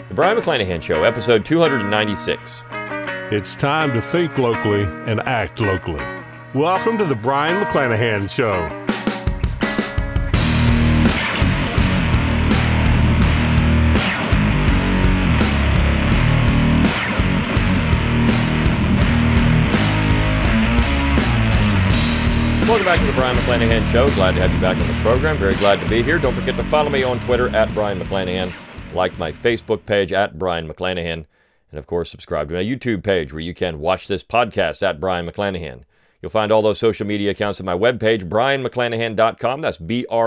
The Brion McClanahan Show, episode 296. It's time to think locally and act locally. Welcome to the Brion McClanahan Show. Welcome back to the Brion McClanahan Show. Glad to have you back on the program. Very glad to be here. Don't forget to follow me on Twitter at Brion McClanahan. Like my Facebook page at Brion McClanahan. And of course, subscribe to my YouTube page where you can watch this podcast at Brion McClanahan. You'll find all those social media accounts at my webpage, brionmcclanahan.com. That's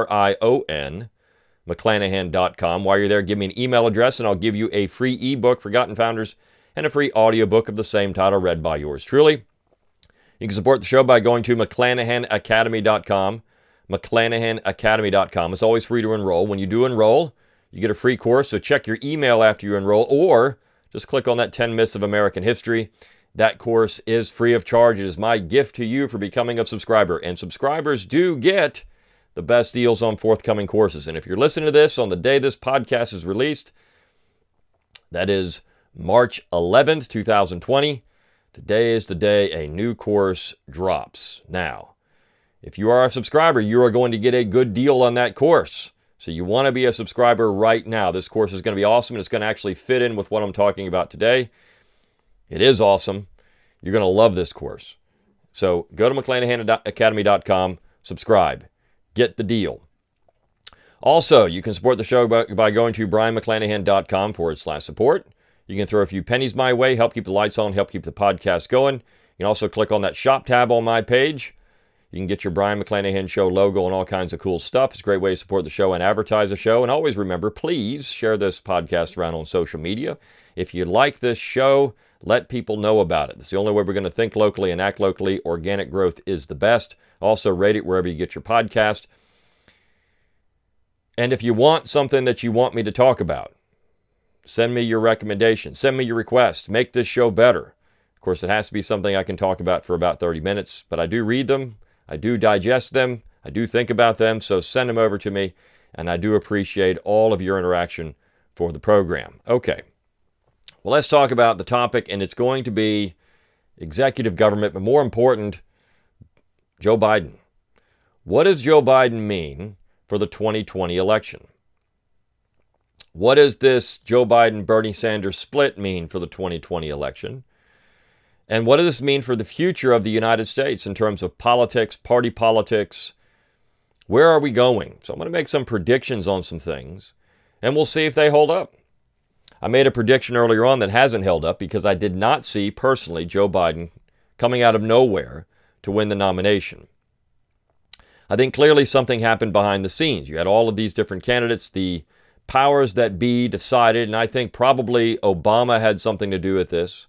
BRION, McClanahan.com. While you're there, give me an email address and I'll give you a free ebook, Forgotten Founders, and a free audiobook of the same title read by yours truly. You can support the show by going to McClanahanacademy.com, McClanahanacademy.com. It's always free to enroll. When you do enroll, you get a free course, so check your email after you enroll, or just click on that 10 Myths of American History. That course is free of charge. It is my gift to you for becoming a subscriber, and subscribers do get the best deals on forthcoming courses. And if you're listening to this on the day this podcast is released, that is March 11th, 2020, today is the day a new course drops. Now, if you are a subscriber, you are going to get a good deal on that course. So you want to be a subscriber right now. This course is going to be awesome, and it's going to actually fit in with what I'm talking about today. It is awesome. You're going to love this course. So go to McClanahanacademy.com, subscribe, get the deal. Also, you can support the show by going to brionmcclanahan.com/support. You can throw a few pennies my way, help keep the lights on, help keep the podcast going. You can also click on that shop tab on my page. You can get your Brion McClanahan Show logo and all kinds of cool stuff. It's a great way to support the show and advertise the show. And always remember, please share this podcast around on social media. If you like this show, let people know about it. It's the only way we're going to think locally and act locally. Organic growth is the best. Also, rate it wherever you get your podcast. And if you want something that you want me to talk about, send me your recommendation. Send me your request. Make this show better. Of course, it has to be something I can talk about for about 30 minutes, but I do read them. I do digest them. I do think about them, so send them over to me, and I do appreciate all of your interaction for the program. Okay, well, let's talk about the topic, and it's going to be executive government, but more important, Joe Biden. What does Joe Biden mean for the 2020 election? What does this Joe Biden-Bernie Sanders split mean for the 2020 election? And what does this mean for the future of the United States in terms of politics, party politics? Where are we going? So I'm going to make some predictions on some things, and we'll see if they hold up. I made a prediction earlier on that hasn't held up because I did not see, personally, Joe Biden coming out of nowhere to win the nomination. I think clearly something happened behind the scenes. You had all of these different candidates. The powers that be decided, and I think probably Obama had something to do with this,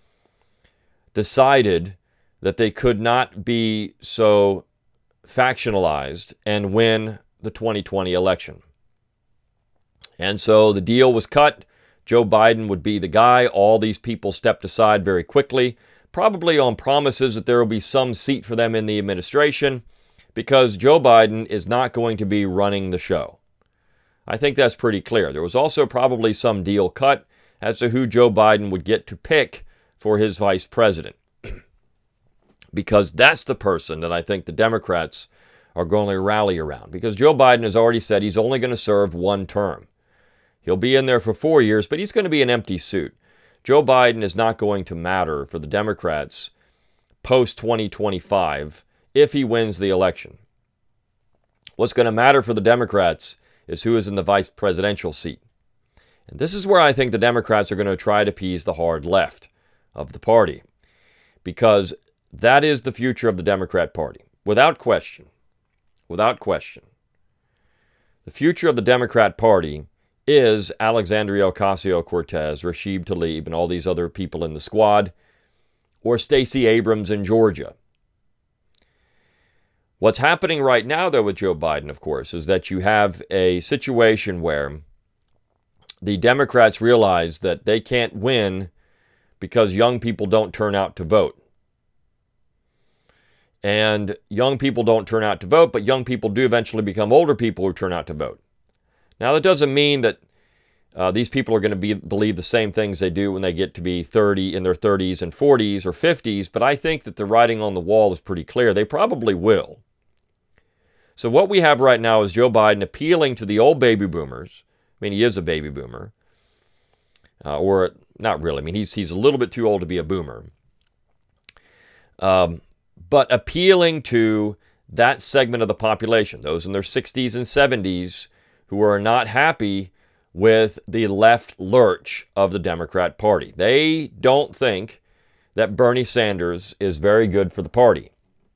decided that they could not be so factionalized and win the 2020 election. And so the deal was cut. Joe Biden would be the guy. All these people stepped aside very quickly, probably on promises that there will be some seat for them in the administration, because Joe Biden is not going to be running the show. I think that's pretty clear. There was also probably some deal cut as to who Joe Biden would get to pick for his vice president, because that's the person that I think the Democrats are going to rally around, because Joe Biden has already said he's only going to serve one term. He'll be in there for 4 years, but he's going to be an empty suit. Joe Biden is not going to matter for the Democrats post-2025 if he wins the election. What's going to matter for the Democrats is who is in the vice presidential seat. And this is where I think the Democrats are going to try to appease the hard left of the party, because that is the future of the Democrat Party, without question. Without question. The future of the Democrat Party is Alexandria Ocasio-Cortez, Rashid Tlaib, and all these other people in the squad, or Stacey Abrams in Georgia. What's happening right now, though, with Joe Biden, of course, is that you have a situation where the Democrats realize that they can't win because young people don't turn out to vote. And young people don't turn out to vote, but young people do eventually become older people who turn out to vote. Now, that doesn't mean that These people are going to believe the same things they do when they get to be 30 in their 30s and 40s or 50s, but I think that the writing on the wall is pretty clear. They probably will. So what we have right now is Joe Biden appealing to the old baby boomers. I mean, he is a baby boomer. Or not really. I mean, he's a little bit too old to be a boomer. But appealing to that segment of the population, those in their 60s and 70s who are not happy with the left lurch of the Democrat Party. They don't think that Bernie Sanders is very good for the party.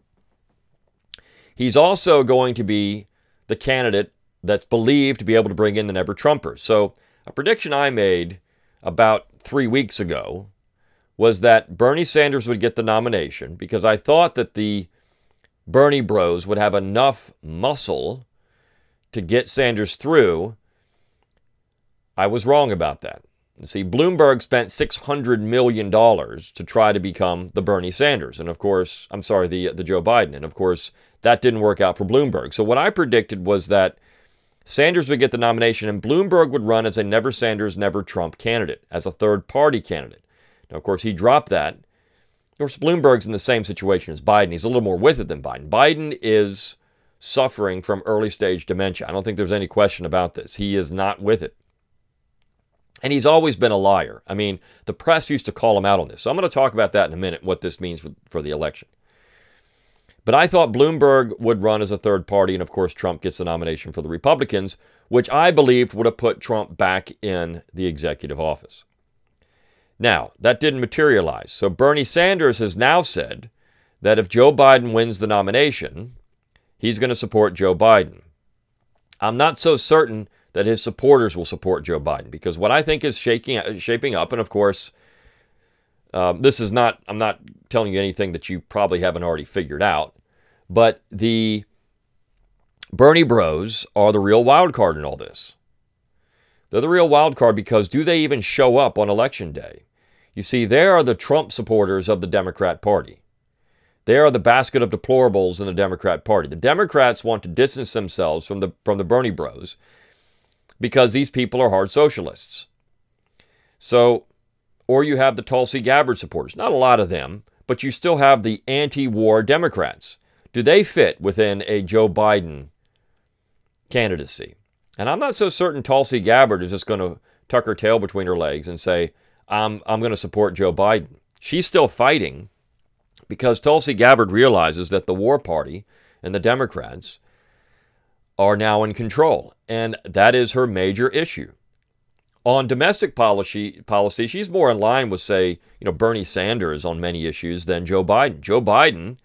He's also going to be the candidate that's believed to be able to bring in the never-Trumpers. So a prediction I made about 3 weeks ago was that Bernie Sanders would get the nomination because I thought that the Bernie bros would have enough muscle to get Sanders through. I was wrong about that. You see, Bloomberg spent $600 million to try to become the Bernie Sanders. And of course, the Joe Biden. And of course, that didn't work out for Bloomberg. So what I predicted was that Sanders would get the nomination and Bloomberg would run as a never Sanders, never Trump candidate, as a third party candidate. Now, of course, he dropped that. Of course, Bloomberg's in the same situation as Biden. He's a little more with it than Biden. Biden is suffering from early stage dementia. I don't think there's any question about this. He is not with it. And he's always been a liar. I mean, the press used to call him out on this. So I'm going to talk about that in a minute, what this means for the election. But I thought Bloomberg would run as a third party, and of course Trump gets the nomination for the Republicans, which I believed would have put Trump back in the executive office. Now, that didn't materialize. So Bernie Sanders has now said that if Joe Biden wins the nomination, he's going to support Joe Biden. I'm not so certain that his supporters will support Joe Biden, because what I think is shaping up, and of course, I'm not telling you anything that you probably haven't already figured out, but the Bernie bros are the real wild card in all this. They're the real wild card because do they even show up on Election Day? You see, they are the Trump supporters of the Democrat Party. They are the basket of deplorables in the Democrat Party. The Democrats want to distance themselves from the Bernie bros because these people are hard socialists. So, or you have the Tulsi Gabbard supporters. Not a lot of them, but you still have the anti-war Democrats. Do they fit within a Joe Biden candidacy? And I'm not so certain Tulsi Gabbard is just going to tuck her tail between her legs and say, I'm going to support Joe Biden. She's still fighting because Tulsi Gabbard realizes that the war party and the Democrats are now in control. And that is her major issue. On domestic policy, she's more in line with, say, Bernie Sanders on many issues than Joe Biden. Joe Biden,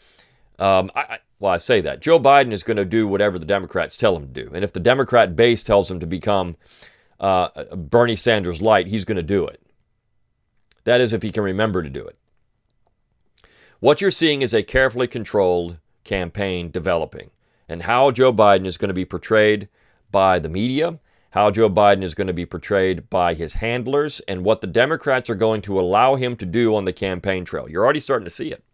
I say that. Joe Biden is going to do whatever the Democrats tell him to do. And if the Democrat base tells him to become Bernie Sanders light, he's going to do it. That is, if he can remember to do it. What you're seeing is a carefully controlled campaign developing, and how Joe Biden is going to be portrayed by the media, how Joe Biden is going to be portrayed by his handlers, and what the Democrats are going to allow him to do on the campaign trail. You're already starting to see it.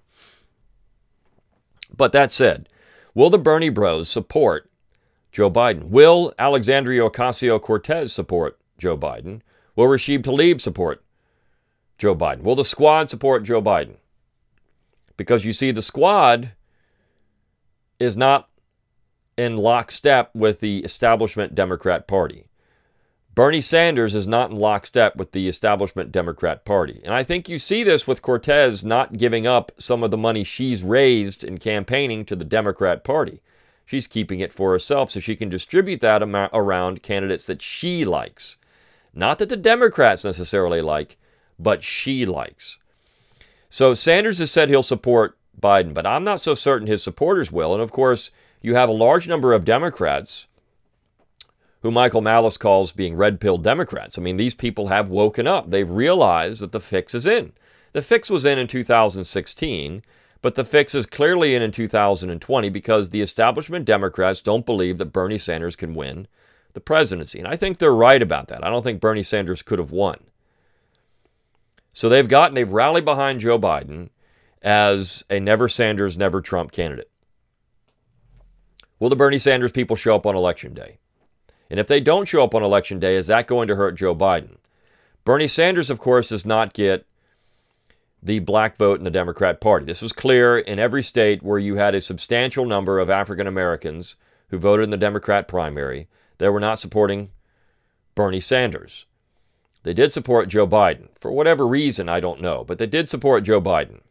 But that said, will the Bernie bros support Joe Biden? Will Alexandria Ocasio-Cortez support Joe Biden? Will Rashid Tlaib support Joe Biden? Will the squad support Joe Biden? Because you see, the squad is not in lockstep with the establishment Democrat Party. Bernie Sanders is not in lockstep with the establishment Democrat Party. And I think you see this with Cortez not giving up some of the money she's raised in campaigning to the Democrat Party. She's keeping it for herself so she can distribute that around candidates that she likes. Not that the Democrats necessarily like, but she likes. So Sanders has said he'll support Biden, but I'm not so certain his supporters will. And of course, you have a large number of Democrats who Michael Malice calls being red pill Democrats. I mean, these people have woken up. They've realized that the fix is in. The fix was in 2016, but the fix is clearly in 2020 because the establishment Democrats don't believe that Bernie Sanders can win the presidency. And I think they're right about that. I don't think Bernie Sanders could have won. So they've rallied behind Joe Biden as a never Sanders, never Trump candidate. Will the Bernie Sanders people show up on Election Day? And if they don't show up on Election Day, is that going to hurt Joe Biden? Bernie Sanders, of course, does not get the black vote in the Democrat Party. This was clear in every state where you had a substantial number of African Americans who voted in the Democrat primary. They were not supporting Bernie Sanders. They did support Joe Biden. For whatever reason, I don't know, but they did support Joe Biden.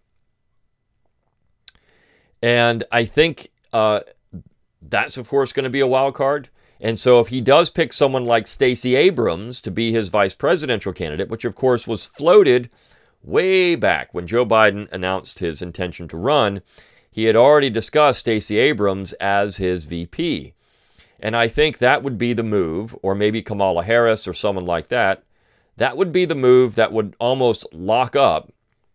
And I think that's, of course, going to be a wild card. And so if he does pick someone like Stacey Abrams to be his vice presidential candidate, which, of course, was floated way back when Joe Biden announced his intention to run, he had already discussed Stacey Abrams as his VP. And I think that would be the move, or maybe Kamala Harris or someone like that. That would be the move that would almost lock up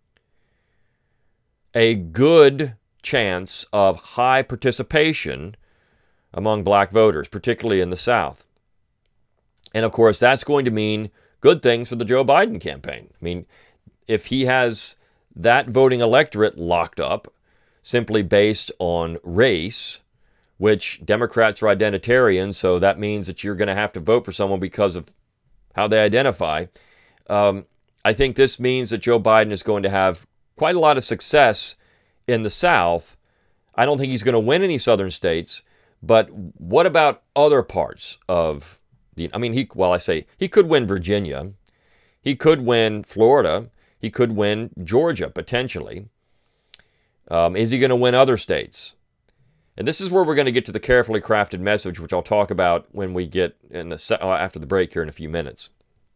a good chance of high participation among black voters, particularly in the South. And of course, that's going to mean good things for the Joe Biden campaign. I mean, if he has that voting electorate locked up simply based on race, which Democrats are identitarian, so that means that you're going to have to vote for someone because of how they identify. I think this means that Joe Biden is going to have quite a lot of success in the South. I don't think he's going to win any southern states, but what about other parts of the, I mean, he could win Virginia. He could win Florida. He could win Georgia, potentially. Is he going to win other states? And this is where we're going to get to the carefully crafted message, which I'll talk about when we get in after the break here in a few minutes.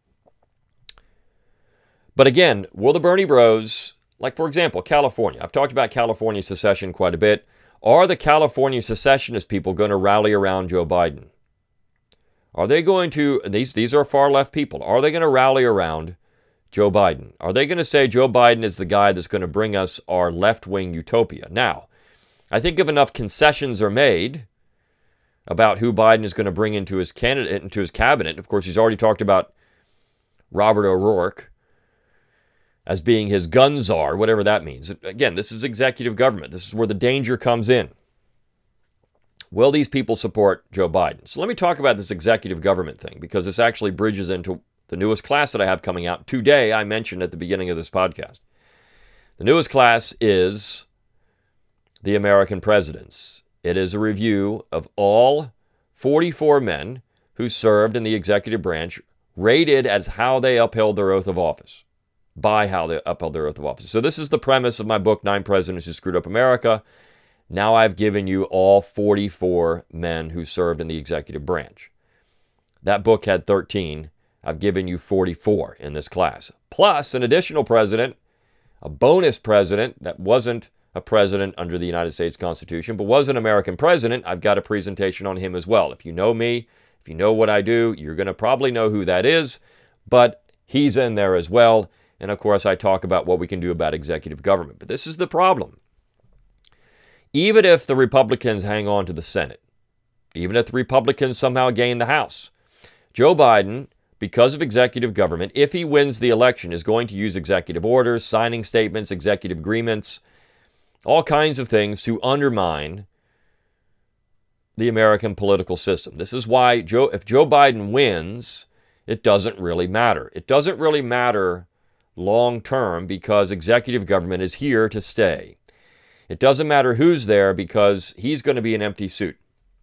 But again, will the Bernie bros, like for example, California. I've talked about California secession quite a bit. Are the California secessionist people going to rally around Joe Biden? Are they going to, these are far left people, are they going to rally around Joe Biden? Are they going to say Joe Biden is the guy that's going to bring us our left-wing utopia? Now, I think if enough concessions are made about who Biden is going to bring into his cabinet, of course, he's already talked about Robert O'Rourke as being his gun czar, whatever that means. Again, this is executive government. This is where the danger comes in. Will these people support Joe Biden? So let me talk about this executive government thing, because this actually bridges into the newest class that I have coming out today. I mentioned at the beginning of this podcast. The newest class is the American Presidents. It is a review of all 44 men who served in the executive branch, rated as how they upheld their oath of office. By how they upheld their oath of office. So this is the premise of my book, 9 Presidents Who Screwed Up America. Now I've given you all 44 men who served in the executive branch. That book had 13. I've given you 44 in this class. Plus an additional president, a bonus president that wasn't a president under the United States Constitution, but was an American president. I've got a presentation on him as well. If you know me, if you know what I do, you're going to probably know who that is, but he's in there as well. And of course, I talk about what we can do about executive government. But this is the problem. Even if the Republicans hang on to the Senate, even if the Republicans somehow gain the House, Joe Biden, because of executive government, if he wins the election, is going to use executive orders, signing statements, executive agreements, all kinds of things to undermine the American political system. This is why if Joe Biden wins, it doesn't really matter. It doesn't really matter long term because executive government is here to stay. It doesn't matter who's there because he's going to be an empty suit.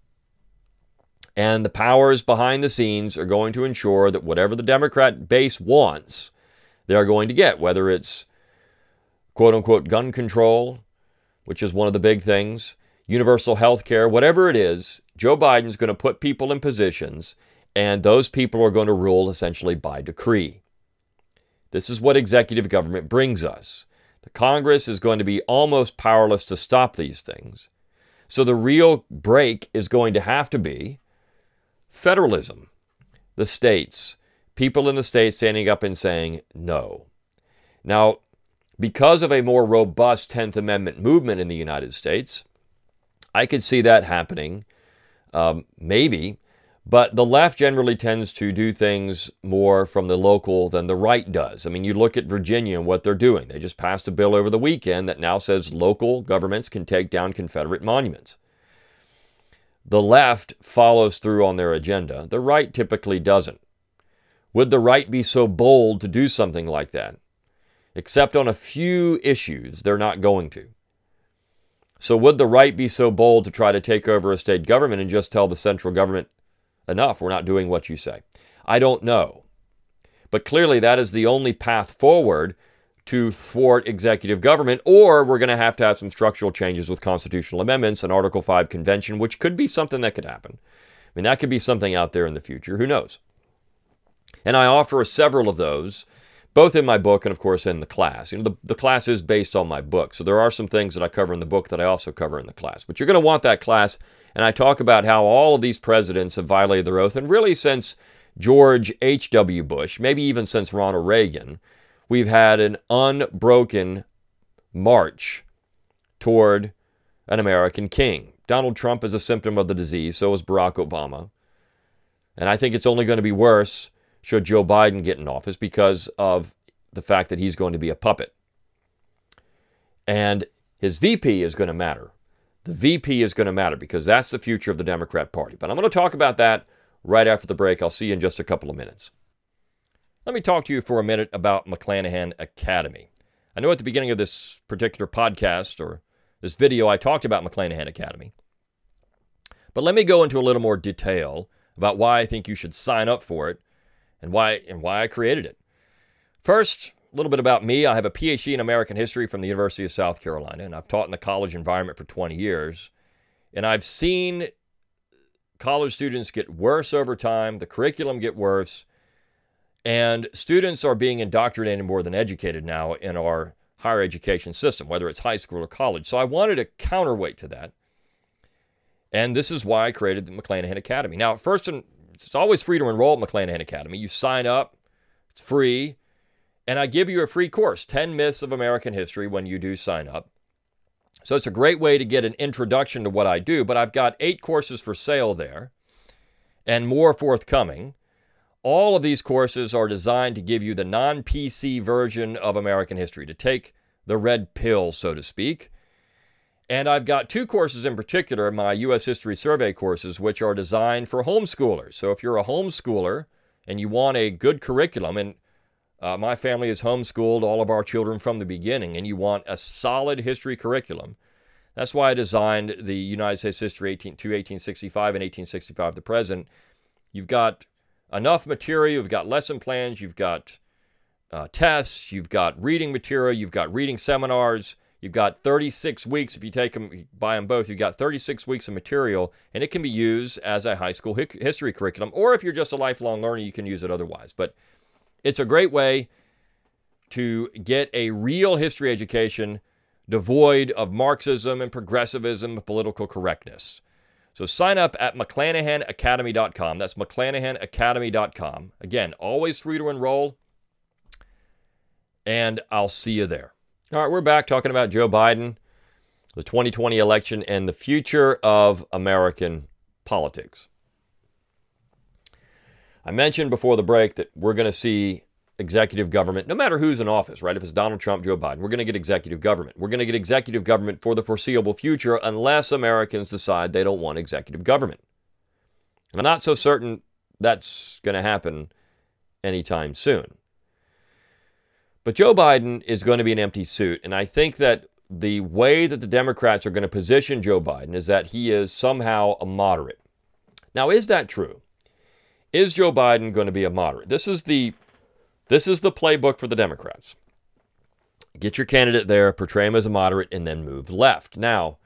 And the powers behind the scenes are going to ensure that whatever the Democrat base wants, they're going to get, whether it's quote unquote gun control, which is one of the big things, universal health care, whatever it is. Joe Biden's going to put people in positions, and those people are going to rule essentially by decree. This is what executive government brings us. The Congress is going to be almost powerless to stop these things. So the real break is going to have to be federalism. The states, people in the states standing up and saying no. Now, because of a more robust 10th Amendment movement in the United States, I could see that happening, maybe. But the left generally tends to do things more from the local than the right does. I mean, you look at Virginia and what they're doing. They just passed a bill over the weekend that now says local governments can take down Confederate monuments. the left follows through on their agenda. The right typically doesn't. Would the right be so bold to do something like that? Except on a few issues, they're not going to. So would the right be so bold to try to take over a state government and just tell the central government, enough, we're not doing what you say? I don't know. But clearly that is the only path forward to thwart executive government, or we're going to have some structural changes with constitutional amendments and Article 5 convention, which could be something that could happen. I mean, that could be something out there in the future. Who knows? And I offer several of those, both in my book and, of course, in the class. You know, the class is based on my book, so there are some things that I cover in the book that I also cover in the class. But you're going to want that class, and I talk about how all of these presidents have violated their oath, and really since George H.W. Bush, maybe even since Ronald Reagan, we've had an unbroken march toward an American king. Donald Trump is a symptom of the disease, so is Barack Obama. And I think it's only going to be worse should Joe Biden get in office because of the fact that he's going to be a puppet. And his VP is going to matter. The VP is going to matter because that's the future of the Democrat Party. But I'm going to talk about that right after the break. I'll see you in just a couple of minutes. Let me talk to you for a minute about McClanahan Academy. I know at the beginning of this particular podcast or this video, I talked about McClanahan Academy. But let me go into a little more detail about why I think you should sign up for it and why I created it. First, a little bit about me. I have a PhD in American history from the University of South Carolina, and I've taught in the college environment for 20 years. And I've seen college students get worse over time, the curriculum get worse, and students are being indoctrinated more than educated now in our higher education system, whether it's high school or college. So I wanted a counterweight to that. And this is why I created the McClanahan Academy. Now, first, it's always free to enroll at McClanahan Academy. You sign up, it's free, and I give you a free course, 10 Myths of American History, when you do sign up. So it's a great way to get an introduction to what I do, but I've got 8 courses for sale there and more forthcoming. All of these courses are designed to give you the non-PC version of American history, to take the red pill, so to speak. And I've got 2 courses in particular, my U.S. History Survey courses, which are designed for homeschoolers. So if you're a homeschooler and you want a good curriculum, and my family has homeschooled all of our children from the beginning, and you want a solid history curriculum, that's why I designed the United States History to 1865 and 1865 to present. You've got enough material, you've got lesson plans, you've got tests, you've got reading material, you've got reading seminars. You've got 36 weeks, if you take them, buy them both, you've got 36 weeks of material, and it can be used as a high school history curriculum, or if you're just a lifelong learner, you can use it otherwise. But it's a great way to get a real history education devoid of Marxism and progressivism and political correctness. So sign up at McClanahanacademy.com. That's McClanahanacademy.com. Again, always free to enroll, and I'll see you there. All right, we're back talking about Joe Biden, the 2020 election, and the future of American politics. I mentioned before the break that we're going to see executive government, no matter who's in office, right? If it's Donald Trump, Joe Biden, we're going to get executive government. We're going to get executive government for the foreseeable future unless Americans decide they don't want executive government. And I'm not so certain that's going to happen anytime soon. But Joe Biden is going to be an empty suit, and I think that the way that the Democrats are going to position Joe Biden is that he is somehow a moderate. Now, is that true? Is Joe Biden going to be a moderate? This is the playbook for the Democrats. Get your candidate there, portray him as a moderate, and then move left. Now,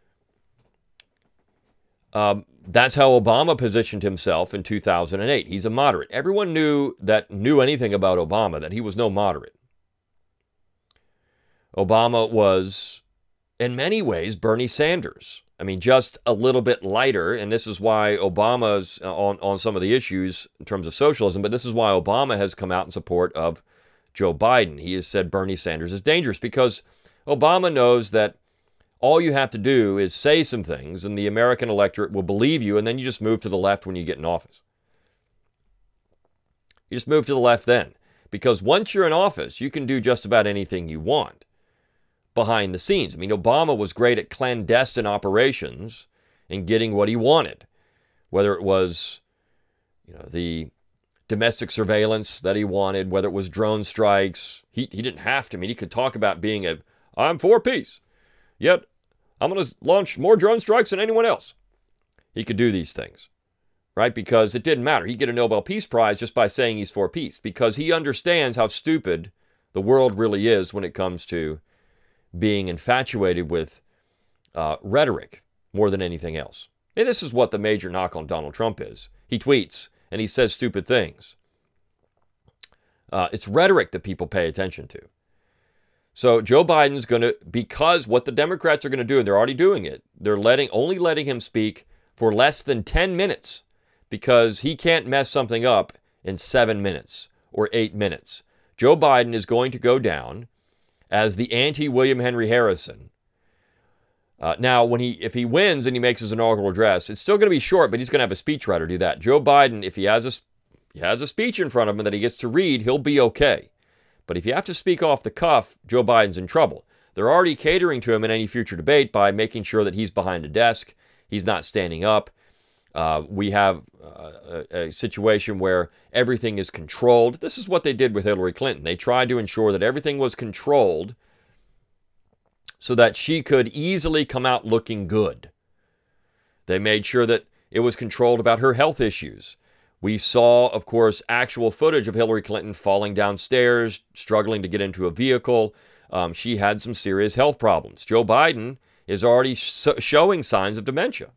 that's how Obama positioned himself in 2008. He's a moderate. Everyone knew anything about Obama that he was no moderate. Obama was, in many ways, Bernie Sanders. I mean, just a little bit lighter, and this is why Obama's on some of the issues in terms of socialism, but this is why Obama has come out in support of Joe Biden. He has said Bernie Sanders is dangerous because Obama knows that all you have to do is say some things, and the American electorate will believe you, and then you just move to the left when you get in office. You just move to the left then, because once you're in office, you can do just about anything you want behind the scenes. I mean, Obama was great at clandestine operations in getting what he wanted, whether it was, the domestic surveillance that he wanted, whether it was drone strikes. He didn't have to. I mean, he could talk about being I'm for peace, yet I'm going to launch more drone strikes than anyone else. He could do these things, right? Because it didn't matter. He'd get a Nobel Peace Prize just by saying he's for peace, because he understands how stupid the world really is when it comes to being infatuated with rhetoric more than anything else. And this is what the major knock on Donald Trump is. He tweets and he says stupid things. It's rhetoric that people pay attention to. So Joe Biden's going to, because what the Democrats are going to do, and they're already doing it, they're only letting him speak for less than 10 minutes because he can't mess something up in 7 minutes or 8 minutes. Joe Biden is going to go down as the anti-William Henry Harrison. Now, if he wins and he makes his inaugural address, it's still going to be short, but he's going to have a speechwriter do that. Joe Biden, if he has a speech in front of him that he gets to read, he'll be okay. But if you have to speak off the cuff, Joe Biden's in trouble. They're already catering to him in any future debate by making sure that he's behind a desk, he's not standing up. We have a situation where everything is controlled. This is what they did with Hillary Clinton. They tried to ensure that everything was controlled so that she could easily come out looking good. They made sure that it was controlled about her health issues. We saw, of course, actual footage of Hillary Clinton falling downstairs, struggling to get into a vehicle. She had some serious health problems. Joe Biden is already showing signs of dementia.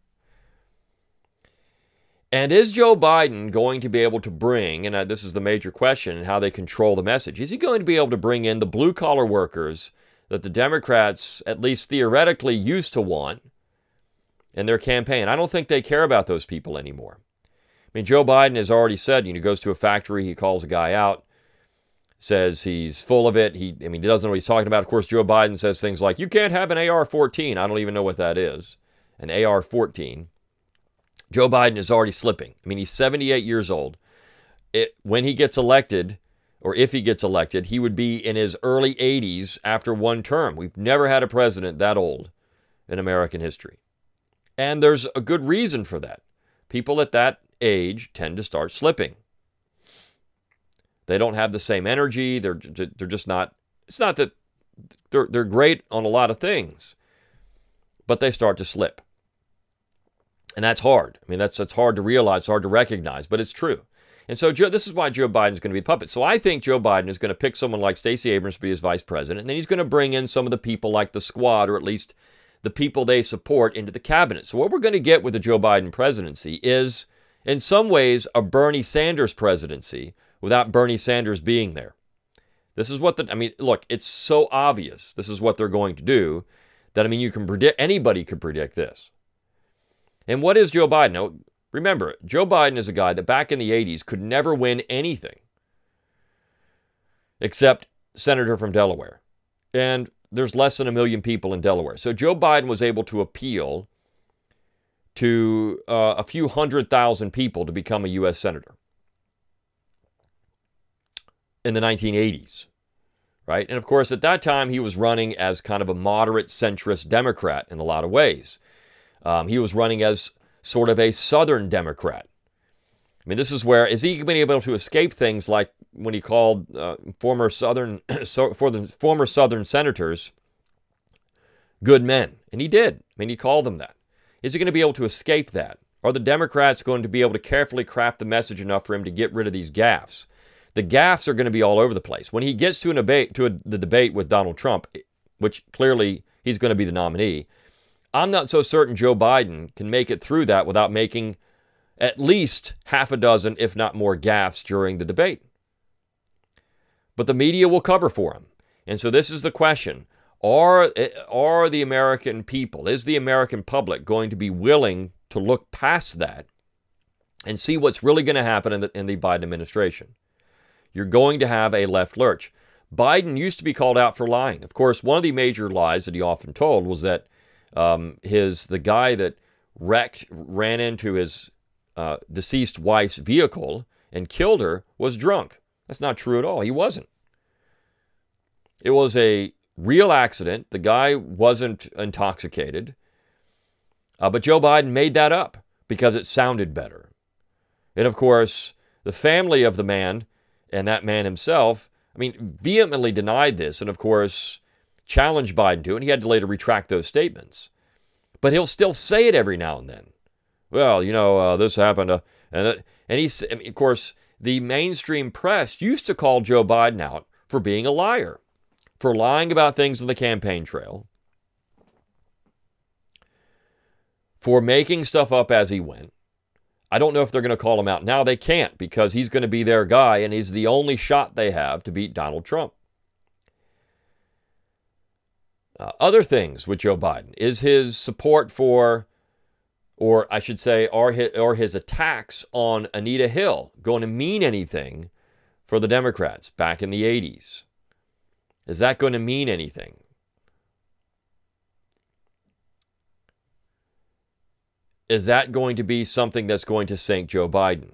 And is Joe Biden going to be able to bring, and this is the major question, how they control the message, is he going to be able to bring in the blue-collar workers that the Democrats, at least theoretically, used to want in their campaign? I don't think they care about those people anymore. I mean, Joe Biden has already said, he goes to a factory, he calls a guy out, says he's full of it. He doesn't know what he's talking about. Of course, Joe Biden says things like, you can't have an AR-14. I don't even know what that is. An AR-14. Joe Biden is already slipping. I mean, he's 78 years old. When he gets elected, or if he gets elected, he would be in his early 80s after one term. We've never had a president that old in American history. And there's a good reason for that. People at that age tend to start slipping. They don't have the same energy. They're just not, it's not that they're great on a lot of things, but they start to slip. And that's hard. I mean, that's hard to realize, hard to recognize, but it's true. And so this is why Joe Biden is going to be a puppet. So I think Joe Biden is going to pick someone like Stacey Abrams to be his vice president, and then he's going to bring in some of the people like the squad, or at least the people they support, into the cabinet. So what we're going to get with the Joe Biden presidency is, in some ways, a Bernie Sanders presidency without Bernie Sanders being there. This is what look, it's so obvious this is what they're going to do that, you can predict, anybody could predict this. And what is Joe Biden? Now, remember, Joe Biden is a guy that back in the 80s could never win anything except senator from Delaware. And there's less than 1 million people in Delaware. So Joe Biden was able to appeal to a few 100,000 people to become a U.S. senator in the 1980s, right? And of course, at that time, he was running as kind of a moderate centrist Democrat in a lot of ways. He was running as sort of a Southern Democrat. This is where, is he been able to escape things like when he called former Southern senators good men? And he did. He called them that. Is he going to be able to escape that? Are the Democrats going to be able to carefully craft the message enough for him to get rid of these gaffes? The gaffes are going to be all over the place. When he gets to the debate with Donald Trump, which clearly he's going to be the nominee, I'm not so certain Joe Biden can make it through that without making at least half a dozen, if not more, gaffes during the debate. But the media will cover for him. And so this is the question. Are the American people, is the American public going to be willing to look past that and see what's really going to happen in the Biden administration? You're going to have a left lurch. Biden used to be called out for lying. Of course, one of the major lies that he often told was that the guy that ran into his deceased wife's vehicle and killed her was drunk. That's not true at all. He wasn't. It was a real accident. The guy wasn't intoxicated. But Joe Biden made that up because it sounded better. And of course, the family of the man and that man himself, vehemently denied this and of course challenged Biden to it. And he had to later retract those statements. But he'll still say it every now and then. Well, this happened. And he's, of course, the mainstream press used to call Joe Biden out for being a liar, for lying about things on the campaign trail, for making stuff up as he went. I don't know if they're going to call him out now. They can't because he's going to be their guy and he's the only shot they have to beat Donald Trump. Other things with Joe Biden is his support for, or I should say, are his attacks on Anita Hill going to mean anything for the Democrats back in the 80s? Is that going to mean anything? Is that going to be something that's going to sink Joe Biden?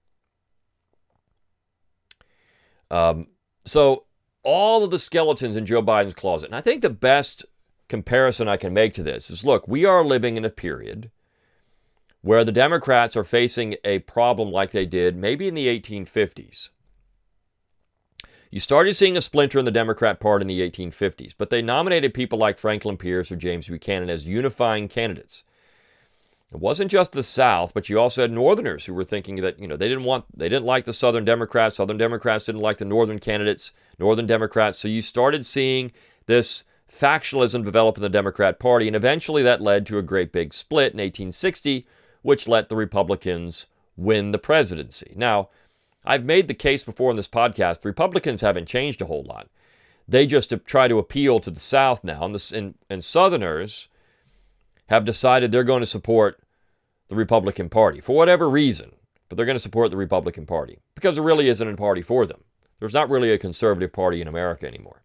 So all of the skeletons in Joe Biden's closet, and I think the best comparison I can make to this is, look, we are living in a period where the Democrats are facing a problem like they did maybe in the 1850s. You started seeing a splinter in the Democrat Party in the 1850s, but they nominated people like Franklin Pierce or James Buchanan as unifying candidates. It wasn't just the South, but you also had Northerners who were thinking that, they didn't like the Southern Democrats. Southern Democrats didn't like the Northern candidates, Northern Democrats. So you started seeing this factionalism develop in the Democrat Party, and eventually that led to a great big split in 1860, which let the Republicans win the presidency. Now, I've made the case before in this podcast, the Republicans haven't changed a whole lot. They just try to appeal to the South now, and Southerners have decided they're going to support the Republican Party for whatever reason, but they're going to support the Republican Party because there really isn't a party for them. There's not really a conservative party in America anymore.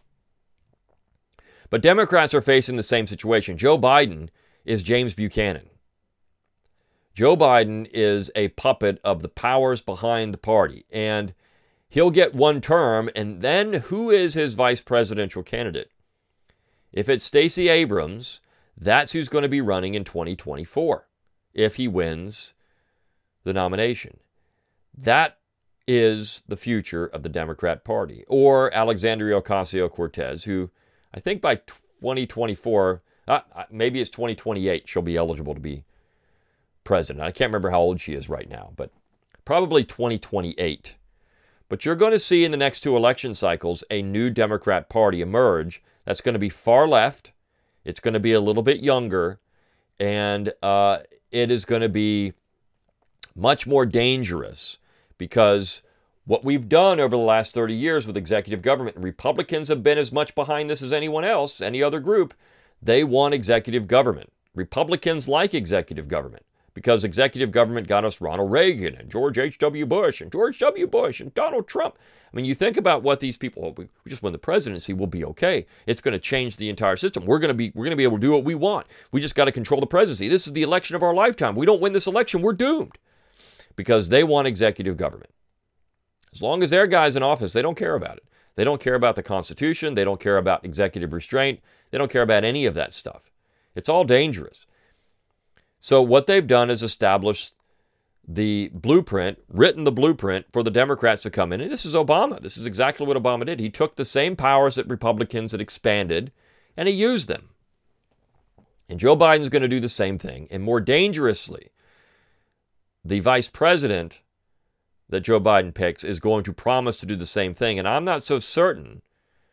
But Democrats are facing the same situation. Joe Biden is James Buchanan. Joe Biden is a puppet of the powers behind the party, and he'll get one term, and then who is his vice presidential candidate? If it's Stacey Abrams, that's who's going to be running in 2024 if he wins the nomination. That is the future of the Democrat Party. Or Alexandria Ocasio-Cortez, who I think by 2024, maybe it's 2028, she'll be eligible to be president. I can't remember how old she is right now, but probably 2028. But you're going to see in the next two election cycles a new Democrat Party emerge that's going to be far left. It's going to be a little bit younger, and it is going to be much more dangerous because what we've done over the last 30 years with executive government, and Republicans have been as much behind this as anyone else, any other group, they want executive government. Republicans like executive government because executive government got us Ronald Reagan and George H.W. Bush and George W. Bush and Donald Trump. You think about what these people, we just win the presidency, we'll be okay. It's going to change the entire system. We're going to be able to do what we want. We just got to control the presidency. This is the election of our lifetime. We don't win this election, we're doomed. Because they want executive government. As long as their guy's in office, they don't care about it. They don't care about the Constitution. They don't care about executive restraint. They don't care about any of that stuff. It's all dangerous. So what they've done is established the blueprint, written the blueprint for the Democrats to come in. And this is Obama. This is exactly what Obama did. He took the same powers that Republicans had expanded, and he used them. And Joe Biden's going to do the same thing. And more dangerously, the vice president that Joe Biden picks is going to promise to do the same thing. And I'm not so certain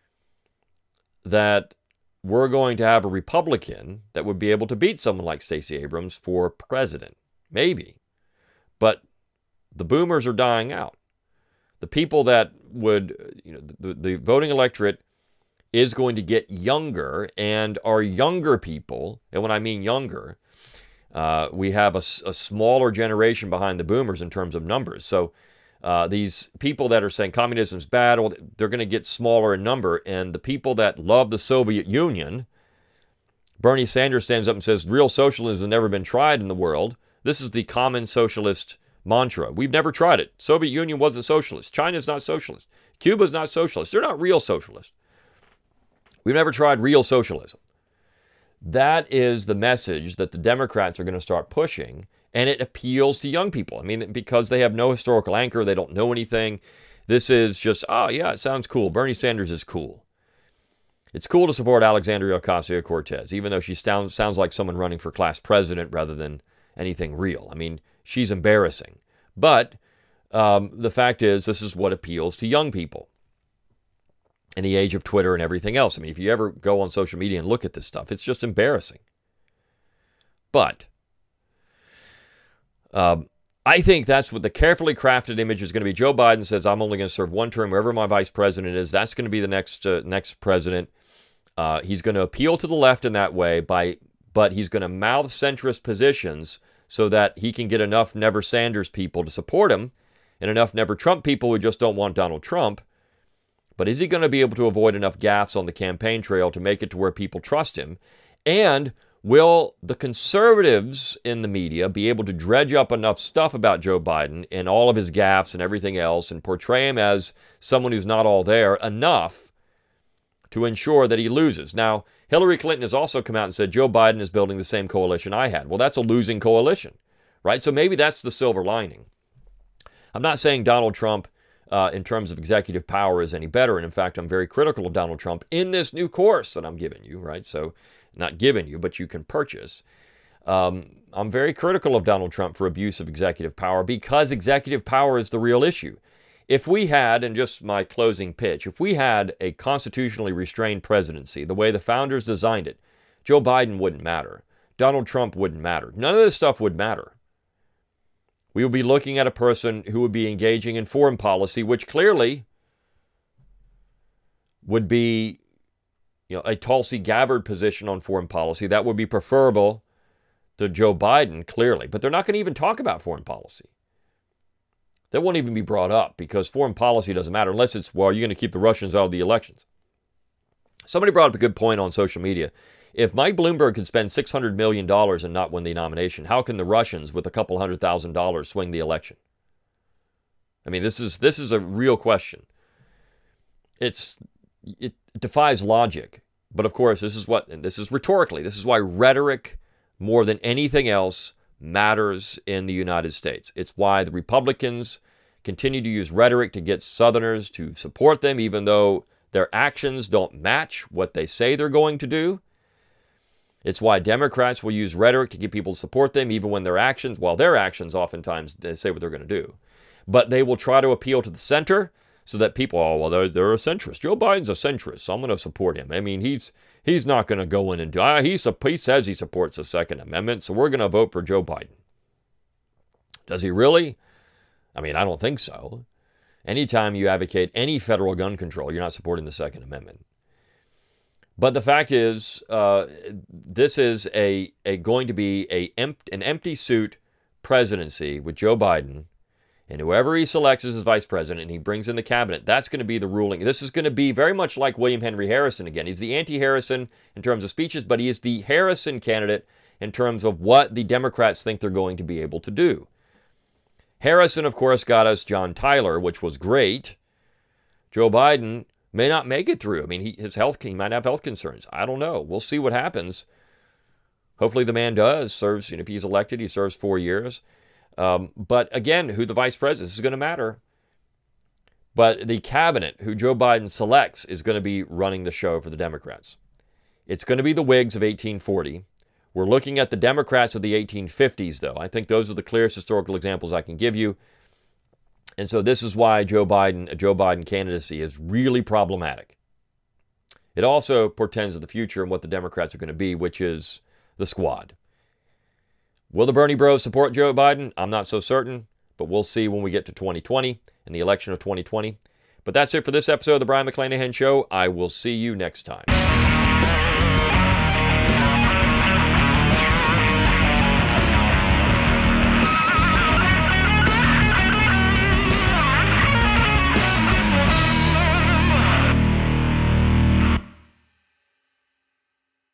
that we're going to have a Republican that would be able to beat someone like Stacey Abrams for president. Maybe. But the boomers are dying out. The people that would, the voting electorate is going to get younger, and our younger people, and when I mean younger, we have a smaller generation behind the boomers in terms of numbers. So these people that are saying communism's bad, well, they're going to get smaller in number. And the people that love the Soviet Union, Bernie Sanders stands up and says, real socialism has never been tried in the world. This is the common socialist mantra. We've never tried it. Soviet Union wasn't socialist. China's not socialist. Cuba's not socialist. They're not real socialists. We've never tried real socialism. That is the message that the Democrats are going to start pushing, and it appeals to young people. I mean, because they have no historical anchor, they don't know anything. This is just, oh, yeah, it sounds cool. Bernie Sanders is cool. It's cool to support Alexandria Ocasio-Cortez, even though she sounds like someone running for class president rather than anything real. I mean, she's embarrassing. But the fact is, this is what appeals to young people in the age of Twitter and everything else. I mean, if you ever go on social media and look at this stuff, it's just embarrassing. But I think that's what the carefully crafted image is going to be. Joe Biden says, I'm only going to serve one term, wherever my vice president is. That's going to be the next president. He's going to appeal to the left in that way, but he's going to mouth centrist positions so that he can get enough Never Sanders people to support him and enough Never Trump people who just don't want Donald Trump. But is he going to be able to avoid enough gaffes on the campaign trail to make it to where people trust him? And will the conservatives in the media be able to dredge up enough stuff about Joe Biden and all of his gaffes and everything else and portray him as someone who's not all there enough to ensure that he loses? Now, Hillary Clinton has also come out and said Joe Biden is building the same coalition I had. Well, that's a losing coalition, right? So maybe that's the silver lining. I'm not saying Donald Trump in terms of executive power is any better. And in fact, I'm very critical of Donald Trump in this new course that I'm giving you, right? So not giving you, but you can purchase. I'm very critical of Donald Trump for abuse of executive power because executive power is the real issue. If we had, and just my closing pitch, if we had a constitutionally restrained presidency, the way the founders designed it, Joe Biden wouldn't matter. Donald Trump wouldn't matter. None of this stuff would matter. We would be looking at a person who would be engaging in foreign policy, which clearly would be, a Tulsi Gabbard position on foreign policy. That would be preferable to Joe Biden, clearly. But they're not going to even talk about foreign policy. That won't even be brought up because foreign policy doesn't matter unless it's, well, you're going to keep the Russians out of the elections. Somebody brought up a good point on social media. If Mike Bloomberg could spend $600 million and not win the nomination, how can the Russians with a couple $100,000 swing the election? I mean, this is a real question. It defies logic. But of course, this is rhetorically. This is why rhetoric, more than anything else, matters in the United States. It's why the Republicans continue to use rhetoric to get Southerners to support them, even though their actions don't match what they say they're going to do. It's why Democrats will use rhetoric to get people to support them, even when their actions oftentimes they say what they're going to do. But they will try to appeal to the center so that people, they're a centrist. Joe Biden's a centrist, so I'm going to support him. I mean, he's not going to go in and do, he says he supports the Second Amendment, so we're going to vote for Joe Biden. Does he really? I mean, I don't think so. Anytime you advocate any federal gun control, you're not supporting the Second Amendment. But the fact is, this is going to be an empty suit presidency with Joe Biden, and whoever he selects as his vice president and he brings in the cabinet, that's going to be the ruling. This is going to be very much like William Henry Harrison again. He's the anti-Harrison in terms of speeches, but he is the Harrison candidate in terms of what the Democrats think they're going to be able to do. Harrison, of course, got us John Tyler, which was great. Joe Biden may not make it through. I mean, he might have health concerns. I don't know. We'll see what happens. Hopefully the man serves, if he's elected, he serves 4 years. But again, who the vice president is going to matter. But the cabinet, who Joe Biden selects, is going to be running the show for the Democrats. It's going to be the Whigs of 1840. We're looking at the Democrats of the 1850s, though. I think those are the clearest historical examples I can give you. And so this is why a Joe Biden candidacy is really problematic. It also portends of the future and what the Democrats are going to be, which is the squad. Will the Bernie Bros support Joe Biden? I'm not so certain, but we'll see when we get to 2020 and the election of 2020. But that's it for this episode of the Brion McClanahan Show. I will see you next time.